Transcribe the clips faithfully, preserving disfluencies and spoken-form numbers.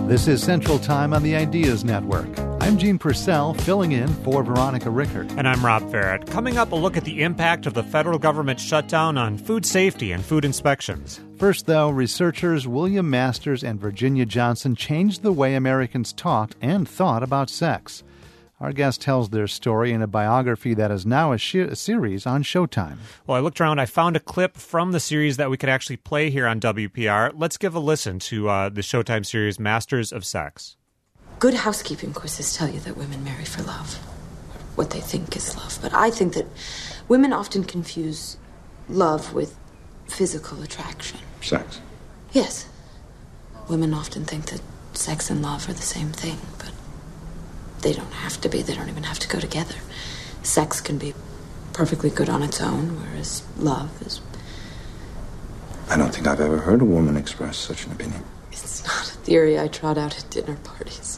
This is Central Time on the Ideas Network. I'm Gene Purcell, filling in for Veronica Rickert. And I'm Rob Farrett. Coming up, a look at the impact of the federal government shutdown on food safety and food inspections. First, though, researchers William Masters and Virginia Johnson changed the way Americans talked and thought about sex. Our guest tells their story in a biography that is now a, sh- a series on Showtime. Well, I looked around. I found a clip from the series that we could actually play here on W P R. Let's give a listen to uh, the Showtime series, Masters of Sex. Good housekeeping courses tell you that women marry for love, what they think is love. But I think that women often confuse love with physical attraction. Sex? Yes. Women often think that sex and love are the same thing, but they don't have to be. They don't even have to go together. Sex can be perfectly good on its own, whereas love is... I don't think I've ever heard a woman express such an opinion. It's not a theory I trot out at dinner parties.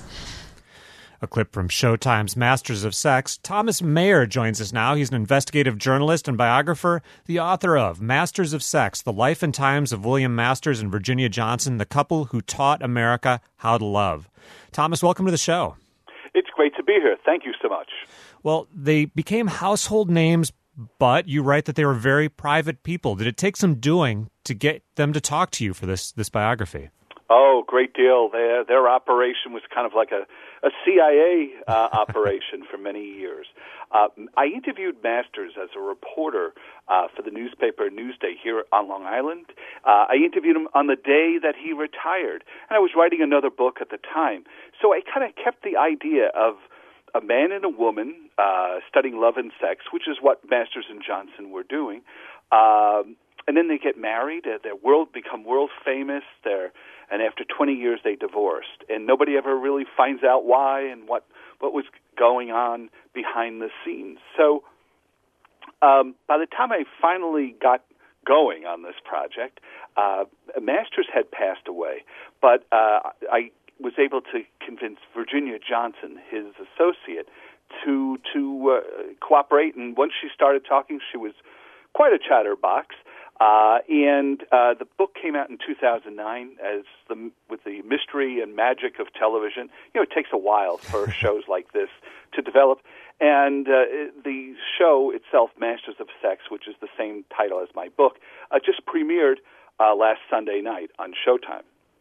A clip from Showtime's Masters of Sex. Thomas Mayer joins us now. He's an investigative journalist and biographer, the author of Masters of Sex, The Life and Times of William Masters and Virginia Johnson, the couple who taught America how to love. Thomas, welcome to the show. It's great to be here. Thank you so much. Well, they became household names, but you write that they were very private people. Did it take some doing to get them to talk to you for this, this biography? Oh, great deal. Their, their operation was kind of like a, a C I A uh, operation for many years. Uh, I interviewed Masters as a reporter uh, for the newspaper Newsday here on Long Island. Uh, I interviewed him on the day that he retired, and I was writing another book at the time. So I kind of kept the idea of a man and a woman uh, studying love and sex, which is what Masters and Johnson were doing. Um, and then they get married. Uh, their world become world famous. They're And after twenty years, they divorced. And nobody ever really finds out why and what, what was going on behind the scenes. So um, by the time I finally got going on this project, uh, Masters had passed away. But uh, I was able to convince Virginia Johnson, his associate, to, to uh, cooperate. And once she started talking, she was quite a chatterbox. Uh, and uh, the book came out in two thousand nine as the, with the mystery and magic of television. You know, it takes a while for shows like this to develop. And uh, the show itself, Masters of Sex, which is the same title as my book, uh, just premiered uh, last Sunday night on Showtime.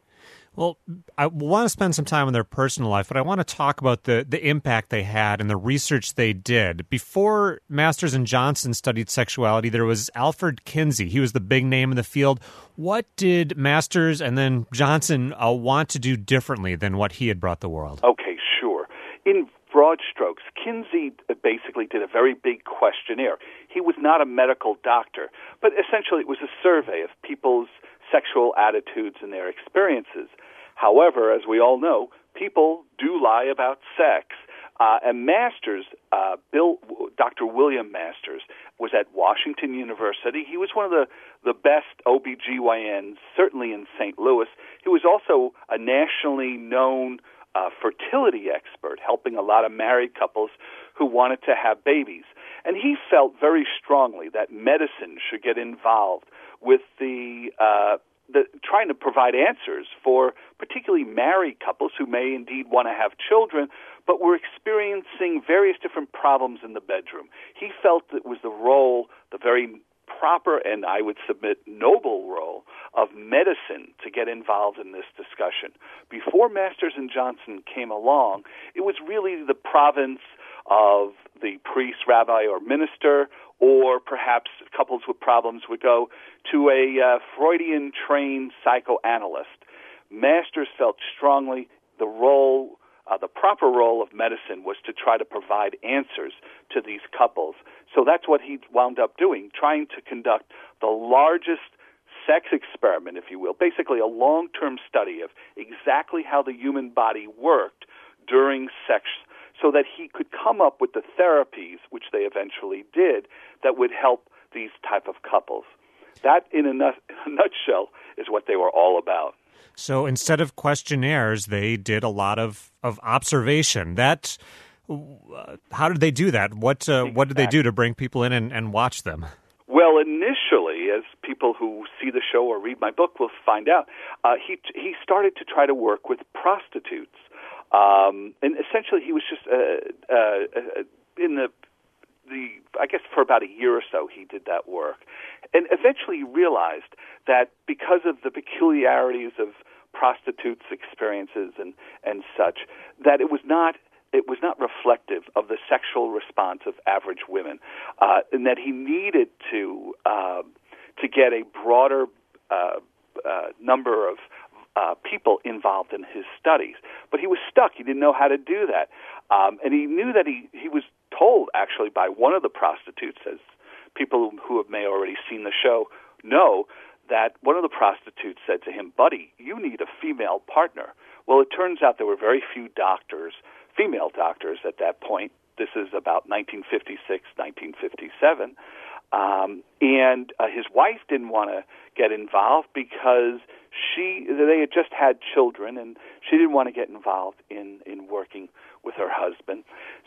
Well, I want to spend some time on their personal life, but I want to talk about the, the impact they had and the research they did. Before Masters and Johnson studied sexuality, there was Alfred Kinsey. He was the big name in the field. What did Masters and then Johnson uh, want to do differently than what he had brought the world? Okay, sure. In broad strokes, Kinsey basically did a very big questionnaire. He was not a medical doctor, but essentially it was a survey of people's sexual attitudes and their experiences. However, as we all know, people do lie about sex. Uh, and Masters, uh, Bill, Doctor William Masters, was at Washington University. He was one of the, the best O B G Y Ns, certainly in Saint Louis. He was also a nationally known uh, fertility expert, helping a lot of married couples who wanted to have babies. And he felt very strongly that medicine should get involved with the, uh, the trying to provide answers for particularly married couples who may indeed want to have children, but were experiencing various different problems in the bedroom. He felt it was the role, the very proper and I would submit noble role of medicine to get involved in this discussion. Before Masters and Johnson came along, it was really the province of the priest, rabbi, or minister, or perhaps couples with problems would go to a uh, Freudian-trained psychoanalyst. Masters felt strongly the role, uh, the proper role of medicine was to try to provide answers to these couples. So that's what he wound up doing, trying to conduct the largest sex experiment, if you will, basically a long-term study of exactly how the human body worked during sex, so that he could come up with the therapies, which they eventually did, that would help these type of couples. That, in a, nut- a nutshell, is what they were all about. So instead of questionnaires, they did a lot of, of observation. That, uh, how did they do that? What uh, exactly. What did they do to bring people in and, and watch them? Well, initially, eventually, as people who see the show or read my book will find out, uh, he he started to try to work with prostitutes, um, and essentially he was just uh, uh, in the the I guess for about a year or so he did that work, and eventually he realized that because of the peculiarities of prostitutes' experiences and and such, that it was not. It was not reflective of the sexual response of average women, uh, and that he needed to uh, to get a broader uh, uh, number of uh, people involved in his studies. But he was stuck. He didn't know how to do that, um, and he knew that he, he was told actually by one of the prostitutes, as people who have may already seen the show know, that one of the prostitutes said to him, "Buddy, you need a female partner." Well, it turns out there were very few doctors. Female doctors at that point. This is about nineteen fifty-six, nineteen fifty-seven. Um, and uh, his wife didn't want to get involved because she they had just had children, and she didn't want to get involved in, in working with her husband.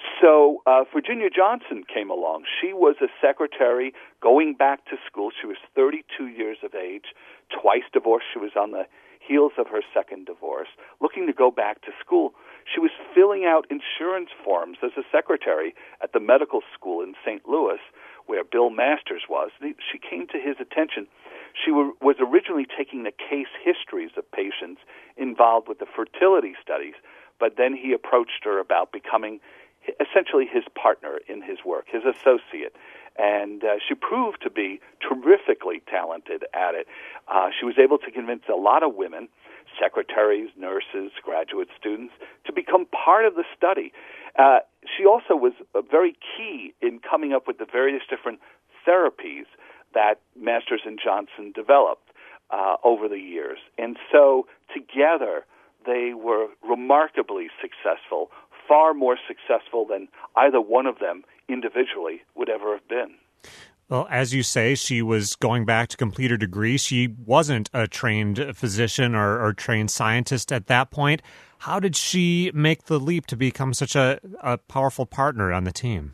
So uh, Virginia Johnson came along. She was a secretary going back to school. She was thirty-two years of age, twice divorced. She was on the heels of her second divorce, looking to go back to school. She was filling out insurance forms as a secretary at the medical school in Saint Louis, where Bill Masters was. She came to his attention. She was originally taking the case histories of patients involved with the fertility studies, but then he approached her about becoming essentially his partner in his work, his associate. And uh, she proved to be terrifically talented at it. Uh, she was able to convince a lot of women, secretaries, nurses, graduate students, to become part of the study. Uh, she also was uh, very key in coming up with the various different therapies that Masters and Johnson developed uh, over the years. And so together they were remarkably successful, far more successful than either one of them individually would ever have been. Well, as you say, she was going back to complete her degree. She wasn't a trained physician or, or trained scientist at that point. How did she make the leap to become such a, a powerful partner on the team?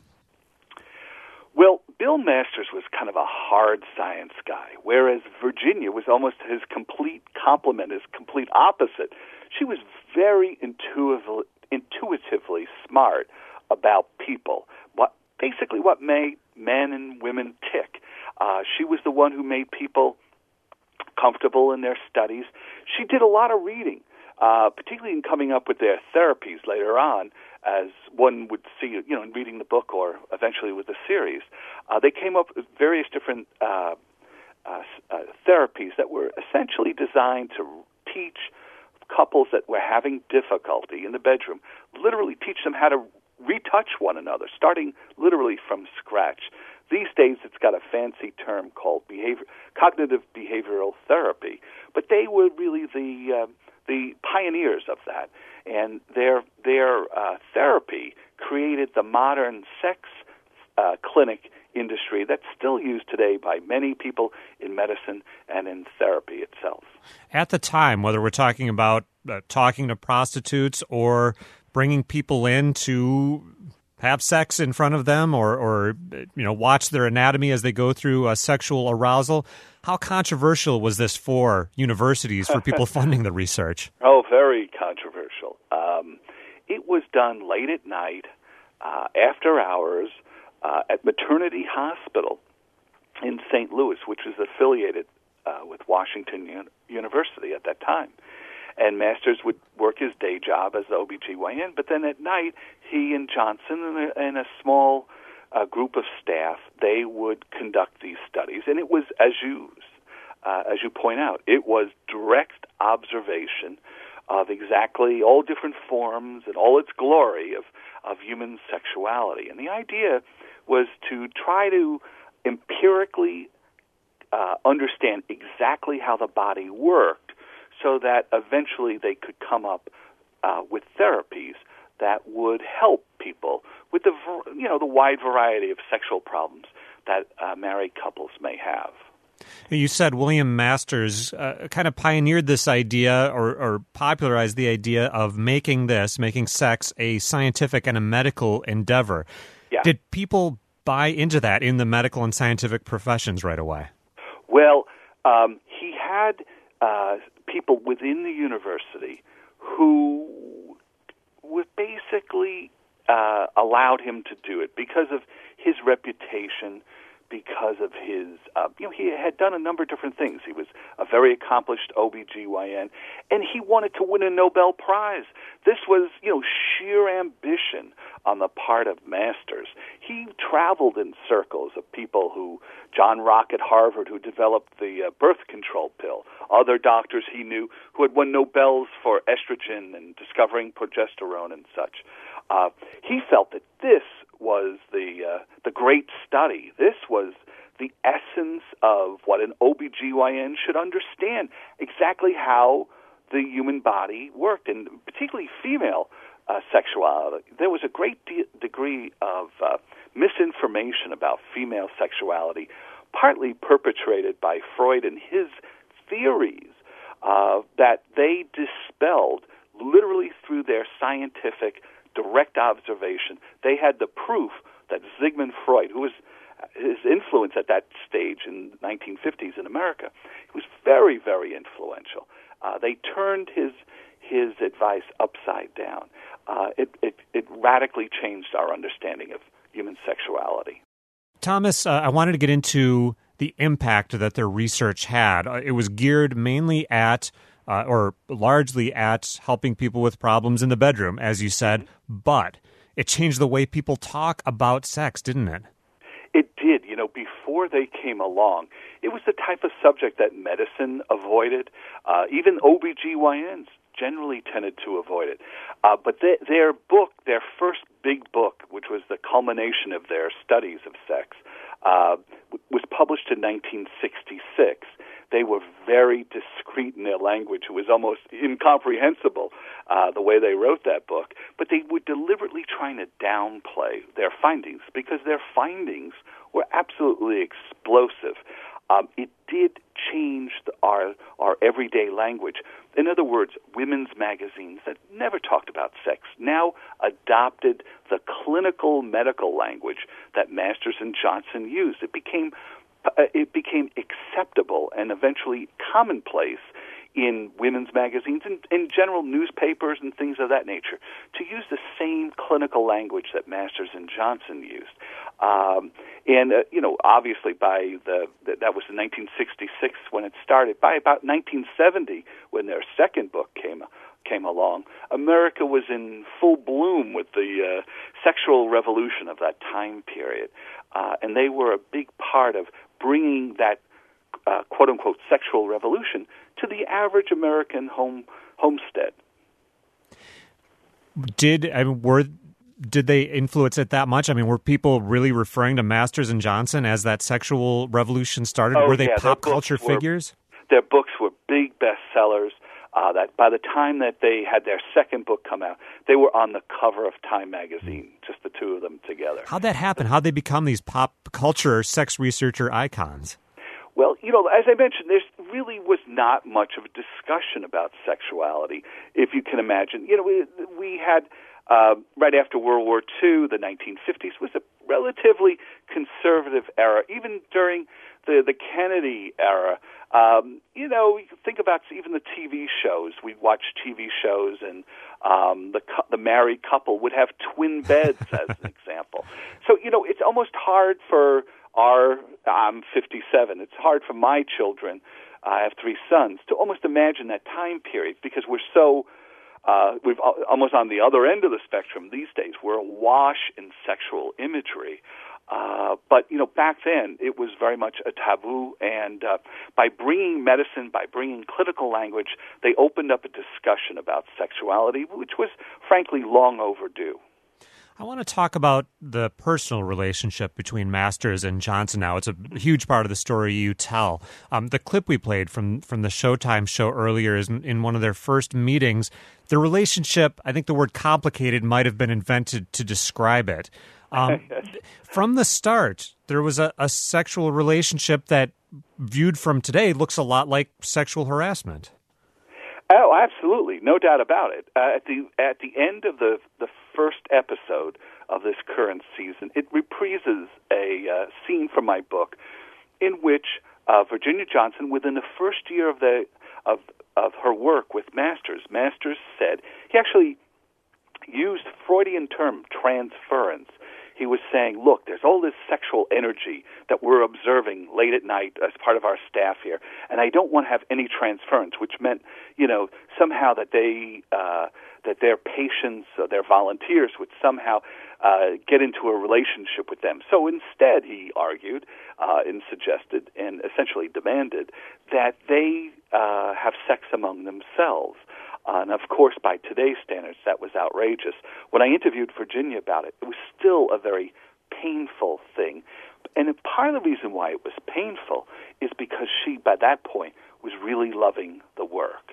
Well, Bill Masters was kind of a hard science guy, whereas Virginia was almost his complete complement, his complete opposite. She was very intuitively, intuitively smart about people, what basically what made men and women tick. Uh, she was the one who made people comfortable in their studies. She did a lot of reading, uh, particularly in coming up with their therapies later on, as one would see, you know, in reading the book or eventually with the series. Uh, they came up with various different uh, uh, uh, therapies that were essentially designed to teach couples that were having difficulty in the bedroom, literally teach them how to retouch one another, starting literally from scratch. These days, it's got a fancy term called behavior, cognitive behavioral therapy, but they were really the uh, the pioneers of that, and their their uh, therapy created the modern sex uh, clinic industry that's still used today by many people in medicine and in therapy itself. At the time, whether we're talking about uh, talking to prostitutes or bringing people in to have sex in front of them or, or you know, watch their anatomy as they go through uh, sexual arousal, how controversial was this for universities, for people funding the research? Oh, very controversial. Um, it was done late at night, uh, after hours, uh, at Maternity Hospital in Saint Louis, which was affiliated uh, with Washington U- University at that time. And Masters would work his day job as the O B G Y N, but then at night, he and Johnson and a, and a small uh, group of staff, they would conduct these studies. And it was, as you uh, as you point out, it was direct observation of exactly all different forms and all its glory of, of human sexuality. And the idea was to try to empirically uh, understand exactly how the body worked, so that eventually they could come up uh, with therapies that would help people with the you know the wide variety of sexual problems that uh, married couples may have. You said William Masters uh, kind of pioneered this idea or, or popularized the idea of making this, making sex, a scientific and a medical endeavor. Yeah. Did people buy into that in the medical and scientific professions right away? Well, um, he had uh, people within the university who were basically uh, allowed him to do it because of his reputation, because of his, uh, you know, he had done a number of different things. He was a very accomplished O B G Y N, and he wanted to win a Nobel Prize. This was, you know, sheer ambition on the part of Masters. He traveled in circles of people who, John Rock at Harvard, who developed the uh, birth control pill, other doctors he knew who had won Nobels for estrogen and discovering progesterone and such. Uh, he felt that this was the uh, the great study. This was the essence of what an O B G Y N should understand, exactly how the human body worked, and particularly female uh, sexuality. There was a great de- degree of uh, misinformation about female sexuality, partly perpetrated by Freud and his theories uh, that they dispelled literally through their scientific direct observation. They had the proof that Sigmund Freud, who was his influence at that stage in the nineteen fifties in America, he was very, very influential. Uh, they turned his his advice upside down. Uh, it, it, it radically changed our understanding of human sexuality. Thomas, uh, I wanted to get into the impact that their research had. Uh, it was geared mainly at Uh, or largely at helping people with problems in the bedroom, as you said, but it changed the way people talk about sex, didn't it? It did. You know, before they came along, it was the type of subject that medicine avoided. Uh, even O B G Y Ns generally tended to avoid it. Uh, but they, their book, their first big book, which was the culmination of their studies of sex, uh, was published in nineteen sixty-six. They were very discreet in their language. It was almost incomprehensible uh, the way they wrote that book. But they were deliberately trying to downplay their findings because their findings were absolutely explosive. Um, it did change the, our our everyday language. In other words, women's magazines that never talked about sex now adopted the clinical medical language that Masters and Johnson used. It became Uh, it became acceptable and eventually commonplace in women's magazines and in general newspapers and things of that nature to use the same clinical language that Masters and Johnson used. Um, and, uh, you know, obviously by the, that was in nineteen sixty-six when it started. By about nineteen seventy, when their second book came came along, America was in full bloom with the uh, sexual revolution of that time period. Uh, and they were a big part of bringing that uh, quote-unquote sexual revolution to the average American home homestead. Did I mean, were did they influence it that much? I mean, were people really referring to Masters and Johnson as that sexual revolution started? Oh, were they yeah, pop their culture were, figures? Their books were big bestsellers. Uh, that by the time that they had their second book come out, they were on the cover of Time magazine, just the two of them together. How'd that happen? How'd they become these pop culture sex researcher icons? Well, you know, as I mentioned, there really was not much of a discussion about sexuality, if you can imagine. You know, we, we had, uh, right after World War Two, the nineteen fifties was a relatively conservative era. Even during the, the Kennedy era, um, you know, you think about even the T V shows. We'd watch T V shows, and um, the the married couple would have twin beds, as an example. So, you know, it's almost hard for our, I'm fifty-seven, it's hard for my children, I have three sons, to almost imagine that time period because we're so, uh, we're almost on the other end of the spectrum these days. We're awash in sexual imagery. Uh, but, you know, back then it was very much a taboo, and uh, by bringing medicine, by bringing clinical language, they opened up a discussion about sexuality, which was, frankly, long overdue. I want to talk about the personal relationship between Masters and Johnson now. It's a huge part of the story you tell. Um, the clip we played from, from the Showtime show earlier is in, in one of their first meetings. The relationship, I think the word complicated might have been invented to describe it. Um, from the start, there was a, a sexual relationship that, viewed from today, looks a lot like sexual harassment. Oh, absolutely, no doubt about it. Uh, at the at the end of the the first episode of this current season, it reprises a uh, scene from my book in which uh, Virginia Johnson, within the first year of the of of her work with Masters, Masters said he actually used Freudian term transference. He was saying, look, there's all this sexual energy that we're observing late at night as part of our staff here, and I don't want to have any transference, which meant, you know, somehow that they, uh, that their patients, uh, their volunteers would somehow uh, get into a relationship with them. So instead, he argued uh, and suggested and essentially demanded that they uh, have sex among themselves. Uh, and, of course, by today's standards, that was outrageous. When I interviewed Virginia about it, it was still a very painful thing. And part of the reason why it was painful is because she, by that point, was really loving the work.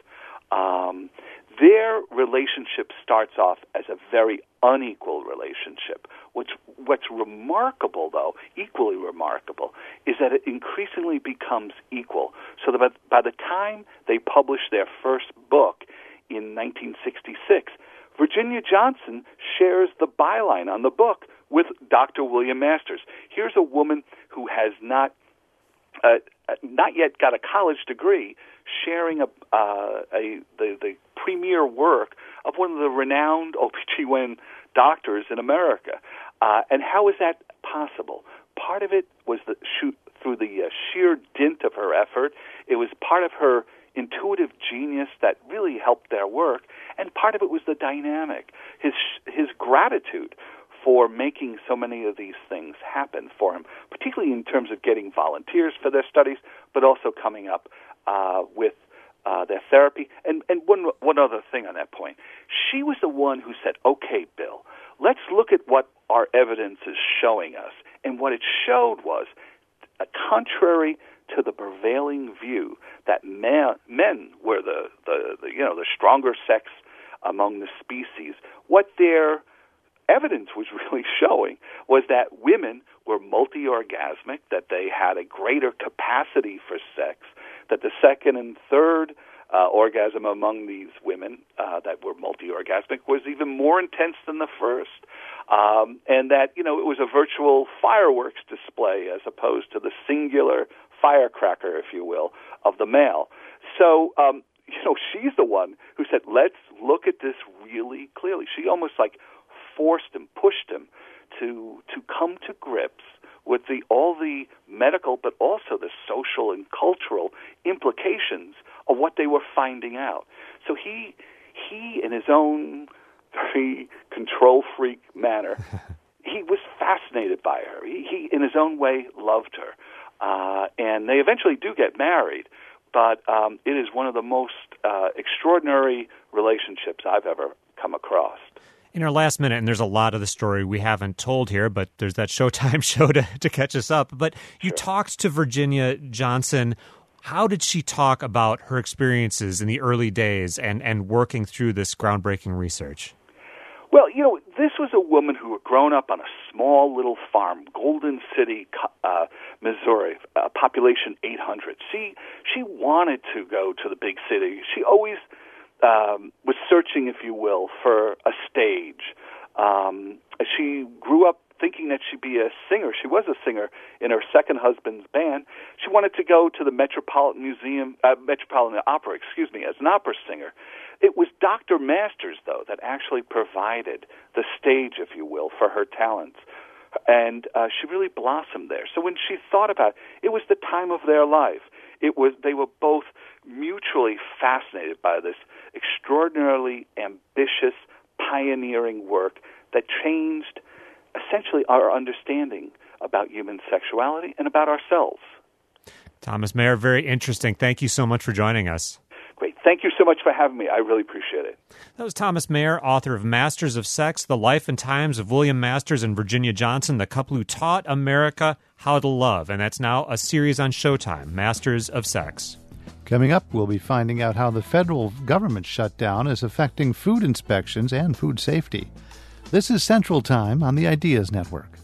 Um, their relationship starts off as a very unequal relationship. What's, what's remarkable, though, equally remarkable, is that it increasingly becomes equal. So that by, by the time they publish their first book, in nineteen sixty-six, Virginia Johnson shares the byline on the book with Doctor William Masters. Here's a woman who has not uh, not yet got a college degree sharing a, uh, a the, the premier work of one of the renowned O B G Y N doctors in America. Uh, and how is that possible? Part of it was the, shoot, through the uh, sheer dint of her effort. It was part of her intuitive genius that really helped their work, and part of it was the dynamic, his his gratitude for making so many of these things happen for him, particularly in terms of getting volunteers for their studies, but also coming up uh, with uh, their therapy. And and one one other thing on that point, she was the one who said, "Okay, Bill, let's look at what our evidence is showing us," and what it showed was, uh, contrary to the prevailing view that men, men were the, the, the, you know, the stronger sex among the species, what their evidence was really showing was that women were multi-orgasmic, that they had a greater capacity for sex, that the second and third uh, orgasm among these women uh, that were multi-orgasmic was even more intense than the first. Um, and that, you know, it was a virtual fireworks display as opposed to the singular firecracker, if you will, of the male. So, um, you know, she's the one who said, let's look at this really clearly. She almost like forced him, pushed him to to come to grips with the all the medical but also the social and cultural implications of what they were finding out. So he, he in his own very control freak manner, he was fascinated by her. He, he in his own way, loved her. Uh, and they eventually do get married, but um, it is one of the most uh, extraordinary relationships I've ever come across. In our last minute, and there's a lot of the story we haven't told here, but there's that Showtime show to, to catch us up. But you Sure. talked to Virginia Johnson. How did she talk about her experiences in the early days and, and working through this groundbreaking research? Well, you know, this was a woman who had grown up on a small little farm, Golden City, uh, Missouri, uh, population eight hundred. She she wanted to go to the big city. She always um, was searching, if you will, for a stage. Um, she grew up thinking that she'd be a singer. She was a singer in her second husband's band. She wanted to go to the Metropolitan Museum, uh, Metropolitan Opera, excuse me, as an opera singer. It was Doctor Masters, though, that actually provided the stage, if you will, for her talents. And uh, she really blossomed there. So when she thought about it, it was the time of their life. It was they were both mutually fascinated by this extraordinarily ambitious, pioneering work that changed essentially our understanding about human sexuality and about ourselves. Thomas Mayer, very interesting. Thank you so much for joining us. Great. Thank you so much for having me. I really appreciate it. That was Thomas Mayer, author of Masters of Sex, The Life and Times of William Masters and Virginia Johnson, the couple who taught America how to love. And that's now a series on Showtime, Masters of Sex. Coming up, we'll be finding out how the federal government shutdown is affecting food inspections and food safety. This is Central Time on the Ideas Network.